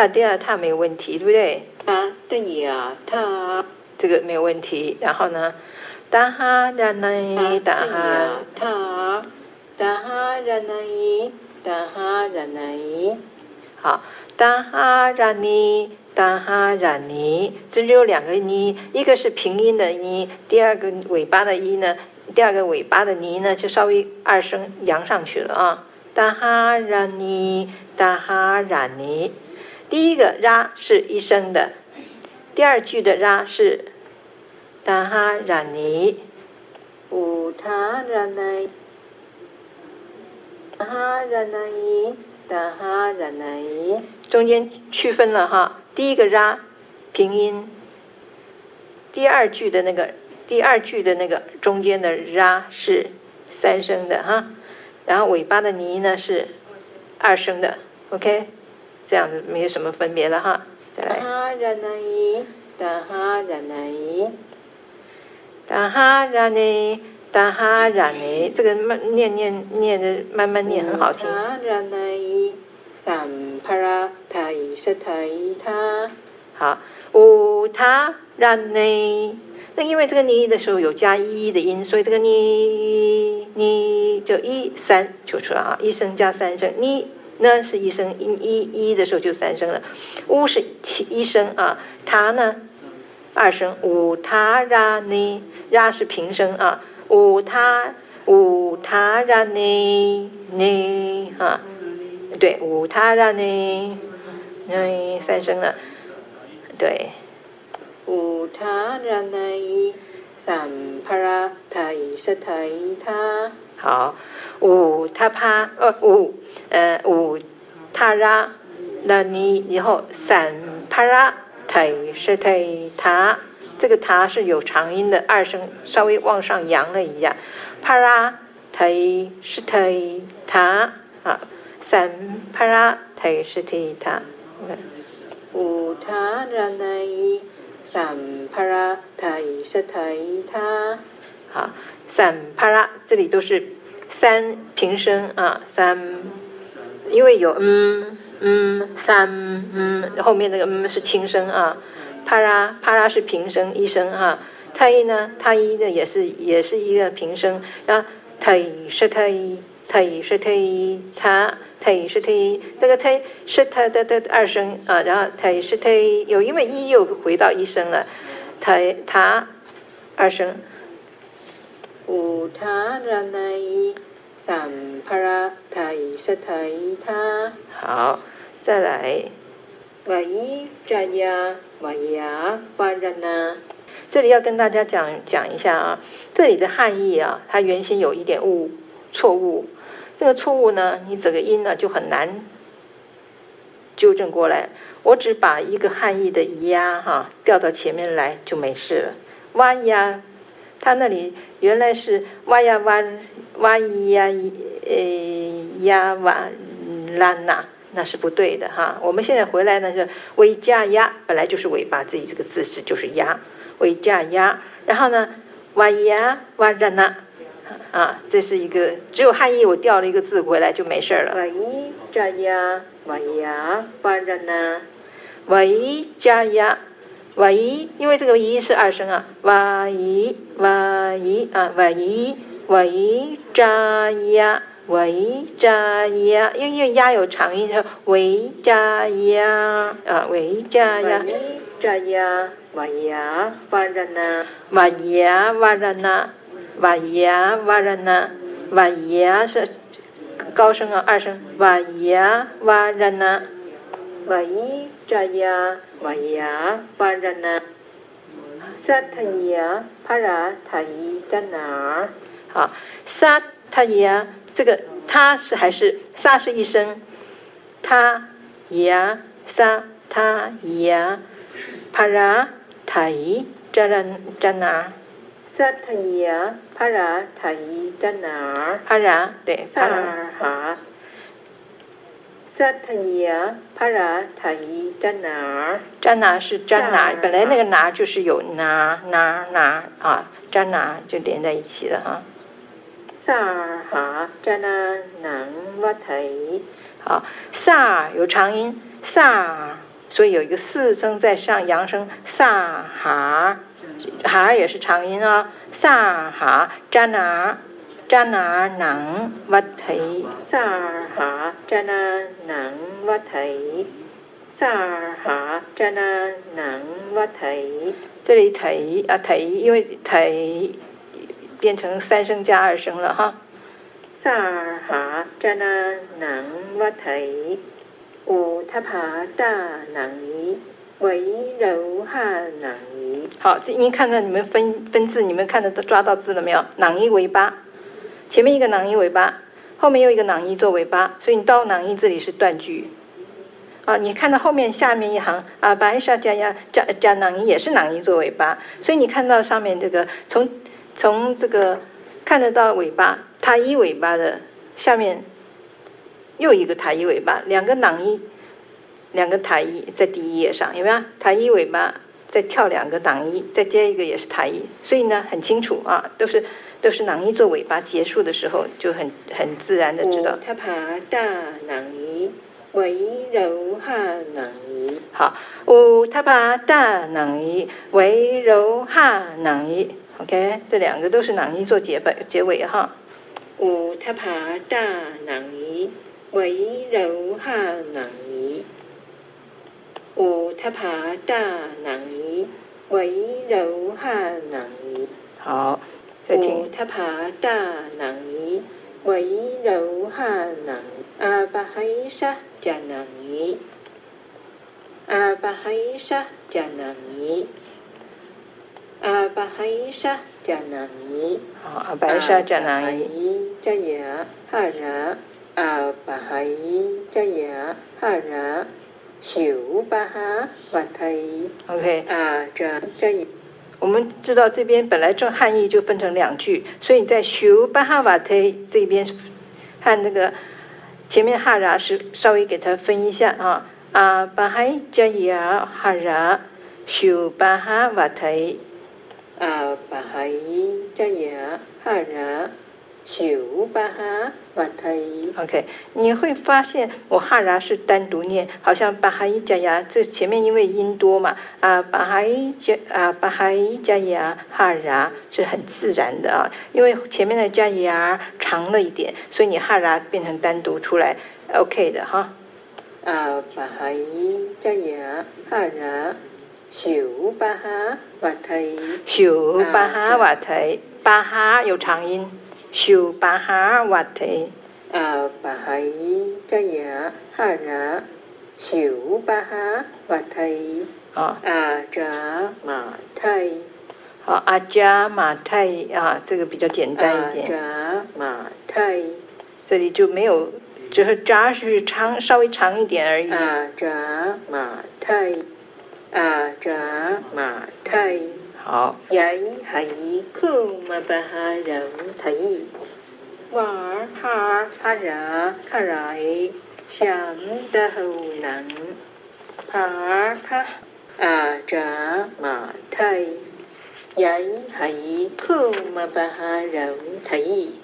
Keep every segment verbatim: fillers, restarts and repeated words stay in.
他第二他没有问题，对不对？ 他的呀他这个没有问题。然后呢，达哈然奈达哈他达哈然奈达哈然奈， 好，达哈然尼达哈然尼，这就有两个尼，一个是平音的尼，第二个尾巴的一呢，第二个尾巴的尼呢就稍微二声扬上去了啊。达哈然尼达哈然尼，第一个拉是一声的，第二句的拉是达哈然尼。 乌他然奈达哈然奈达哈然奈， 中间区分了哈，第一个拉平音，第二句的那个第二句的那个中间的拉是三声的哈，然后尾巴的尼呢是二声的 ，OK， 这样子没有什么分别了哈。再来， 达哈然奈达哈然奈， 达哈然尼达哈然尼，这个慢念念念的慢慢念很好听。 乌他然奈三帕拉泰是泰他， 好，乌他然尼，那因为这个尼的时候有加一的音，所以这个尼尼就一三就出来啊，一声加三声，尼呢是一声，一一一的时候就三声了，乌是七一声啊，他呢二声，乌他然尼，ra是平声啊，乌他乌他然尼尼啊，对，乌他然尼尼三声了，对。 乌他然奈三帕拉泰是泰他， 好，五他帕呃五呃五他拉那你以后三帕拉泰是泰他，这个他是有长音的，二声稍微往上扬了一下，帕拉泰是泰他啊，三帕拉泰是泰他。 乌他然奈三帕拉泰是泰他， 好，三帕拉这里都是三平声啊，三，因为有嗯嗯三嗯，后面那个嗯是轻声啊，帕拉帕拉是平声一声啊，太一呢太一的也是也是一个平声，然后太是太太是太他。太是太，这个太是他的的二声啊，然后太是太有，因为一又回到一声了，太他二声。 乌他然奈三帕拉泰是泰他， 好，再来， 瓦伊扎呀瓦呀巴然那， 这里要跟大家讲讲一下啊，这里的汉译啊，它原先有一点误错误。这个错误呢，你整个音呢就很难纠正过来。我只把一个汉译的呀哈调到前面来就没事了。哇呀，它那里原来是哇呀哇哇咿呀呃呀哇啦那，那是不对的哈。我们现在回来呢，就尾加呀，本来就是尾巴，这里这个字是就是呀，尾加呀，然后呢哇呀哇啦那。啊，这是一个只有汉译我调了一个字回来就没事了。 瓦伊扎呀瓦呀巴然那， 瓦伊加呀，瓦伊，因为这个伊是二声啊，瓦伊瓦伊啊，瓦伊瓦伊扎呀，瓦伊扎呀，因为因为呀有长音，是维扎呀啊，维扎呀， 瓦伊扎呀瓦呀巴然那， 瓦呀瓦然那。瓦呀瓦然那，瓦呀是高声啊，二声，瓦呀瓦然那， 瓦伊扎呀瓦呀巴然那，萨塔呀帕拉泰扎那， 好，萨塔呀，这个他是还是萨是一声，他呀萨他呀，帕拉泰扎然扎那。 萨塔呀帕拉泰扎那， 帕拉对， 萨哈，萨塔呀帕拉泰扎那， 扎拿是扎拿，本来那个拿就是有拿拿拿啊，扎拿就连在一起了啊。 萨哈扎那南瓦泰， 好，萨有长音，萨所以有一个四声在上，扬声萨哈，哈也是长音啊、哦，萨哈扎拿扎拿能วัดไถ sa ha jana nang wat thầy sa ha jana nang wat thầy。 这里忒啊忒，因为忒变成三声加二声了哈。 sa ha jana nang wat thầy u tháp hà đa nang ý为柔哈nang ý。 好，这您看到你们分分字，你们看得抓到字了没有？囊一为八，前面一个囊一为八，后面又一个囊一做尾巴，所以你到囊一这里是断句。啊，你看到后面下面一行啊，白沙加呀加加囊一也是囊一做尾巴，所以你看到上面这个从从这个看得到尾巴，塔一尾巴的下面又一个塔一尾巴，两个囊一，两个塔一在第一页上有没有？塔一尾巴再跳两个囊一，再接一个也是塔一，所以呢很清楚啊，都是都是囊一做尾巴，结束的时候就很很自然的知道。 塔爬大囊一为柔哈囊一。 好，乌塔巴大囊一为柔哈囊一 ，OK， 这两个都是囊一做结尾结尾哈。 乌塔爬大囊一为柔哈囊一。乌塔爬大囊一为柔哈囊一。 好，再听。 乌塔爬大囊一为柔哈囊一。阿巴海沙加囊一。阿巴海沙加囊一。阿巴海沙加囊一。 好，阿白沙加囊一。 加呀哈ra阿巴海加呀哈ra小巴哈瓦台。 OK， 啊这这。 我们知道这边本来这汉译就分成两句，所以你在修巴哈瓦忒这边和那个前面哈ra是稍微给它分一下啊。啊巴海加呀哈ra修巴哈瓦忒。 啊巴海加呀哈ra小巴哈瓦台。 OK， 你会发现我哈ra是单独念，好像巴哈伊加呀，这前面因为音多嘛，啊巴哈伊加啊巴哈伊加呀哈ra是很自然的啊，因为前面的加呀长了一点，所以你哈ra变成单独出来 ，OK 的哈。 啊巴哈伊加呀哈ra小巴哈瓦台。 小巴哈瓦台，巴哈有长音。修巴哈瓦忒， 啊巴哈伊加呀哈ra小巴哈瓦台。 啊， 阿扎马泰。 好，阿加马泰啊，这个比较简单一点。 阿扎马泰， 这里就没有，只是扎是长，稍微长一点而已。 阿扎马泰，阿扎马泰。 好。 呀哈伊库玛巴哈柔台，瓦哈哈ra哈来想的后能，帕帕阿扎马泰。呀哈伊库玛巴哈柔台，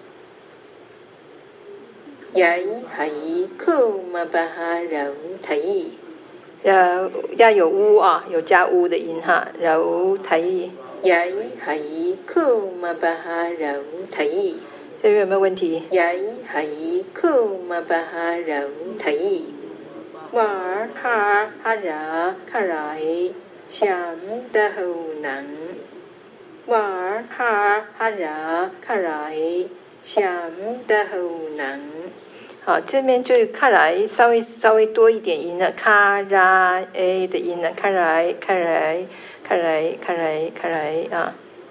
呀哈伊库玛巴哈柔台。 呃，要有乌啊，有加乌的音哈，柔台。 呀哈伊库玛巴哈柔台。 这边有没有问题？ 呀哈伊库玛巴哈柔台。瓦哈哈ra哈来想的后能。瓦哈哈ra哈来想的后能。 好，这边就看来稍微稍微多一点音了，卡拉 a 的音了，看来看来看来看来看来啊。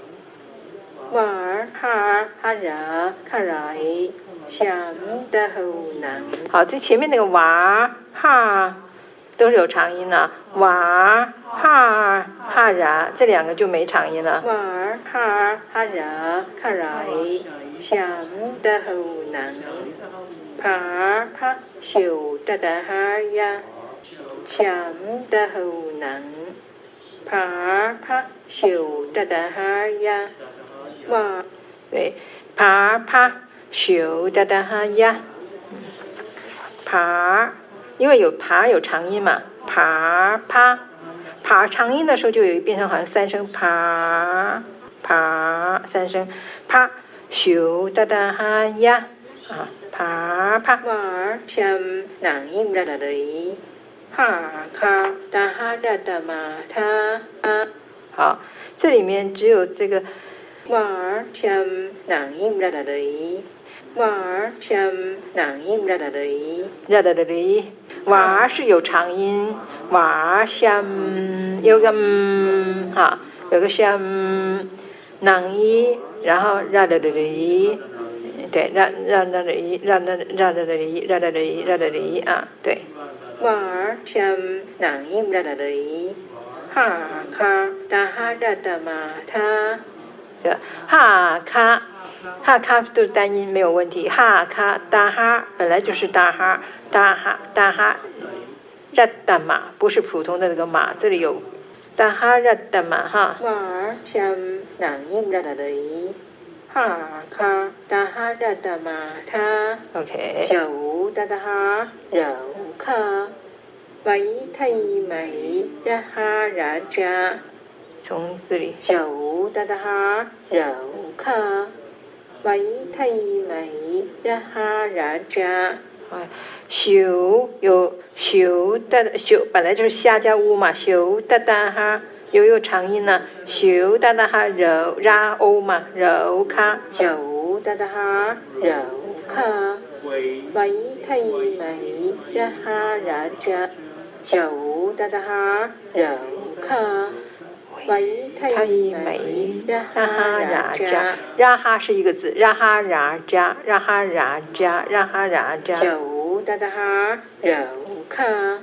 瓦哈哈ra哈来想的后能。 好，这前面那个娃哈都是有长音了，娃哈哈ra这两个就没长音了。 瓦哈哈ra哈来想的后能。帕帕小哒哒哈呀，想的后能。帕帕小哒哒哈呀，哇， 对，爬爬小哒哒哈呀，爬，因为有爬有长音嘛， 爬啪，爬长音的时候就有变成好像三声爬爬三声啪，咻哒哒哈呀啊，爬啪。 war sham nang im ra da ri ha ka da ha ra da ma tha 好，这里面只有这个 war sham nang im ra da ri war sham nang im ra da ri ra da da哩，哇是有长音，哇香有个嗯哈，有个香囊一，然后 ra da da哩，对 ra ra da哩 ra da ra da哩 ra da哩 ra da哩啊，对。 war sham nang im ra da ri ha ka da ha ra da ma tha 这哈卡哈卡都是单音没有问题，哈卡达哈本来就是达哈达哈达哈，热达玛不是普通的那个马，这里有达哈热达玛哈。 war sham nang im ra da ri ha ka da ha ra da ma tha OK， 小da da ha rậu kha váy thay mày ra ha ra cha 从这里小da da ha rậu kha váy thay mày ra ha ra cha 啊，修有修的修本来就是下加乌嘛，修哒哒哈有有长音呢，修哒哒哈柔拉欧嘛，柔卡。 小da da ha rậu kha váy thay mày ra ha ra cha 小da da ha rậu kha váy thay mày ra 让 ha 哈 ra ရာ cha 扎，让哈是一个字，让哈ရာ扎，让哈ရာ扎，让哈ရာ扎。 小da da ha rậu kha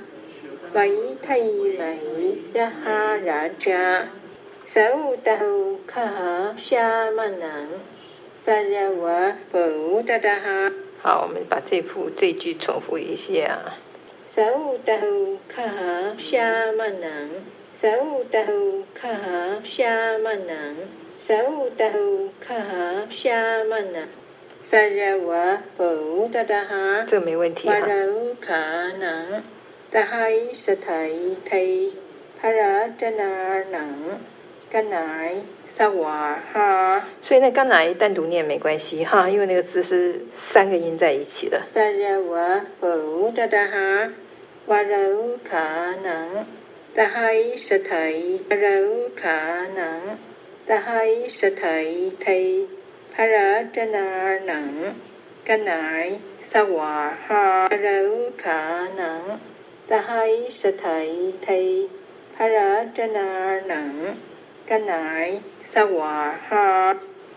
váy thay mày ra ha ra cha sáu tàu kha sha ma nang sa ra wa bổ da da ha 好，我们把这副这句重复一下。 sáu tàu kha sha ma nang sáu tàu kha sha ma nang sáu tàu kha sha ma nang sa ra wa bổ da da ha 这个没问题 và 哈。 rau khả năng ta hay sẽ thấy thầy thà ra chân là nặng cái này sa hòa ha 所以那刚才单独念没关系哈，因为那个字是三个音在一起的。 sa ra wa bổ da da ha và rau khả năng ta hay sẽ thấy rau khả năng ta hay sẽ thấy thầy thà ra chân là nặng cái này sa hòa ha rau khả năng ta hay sẽ thấy thầy thà ra chân là nặng cái này sa hòa ha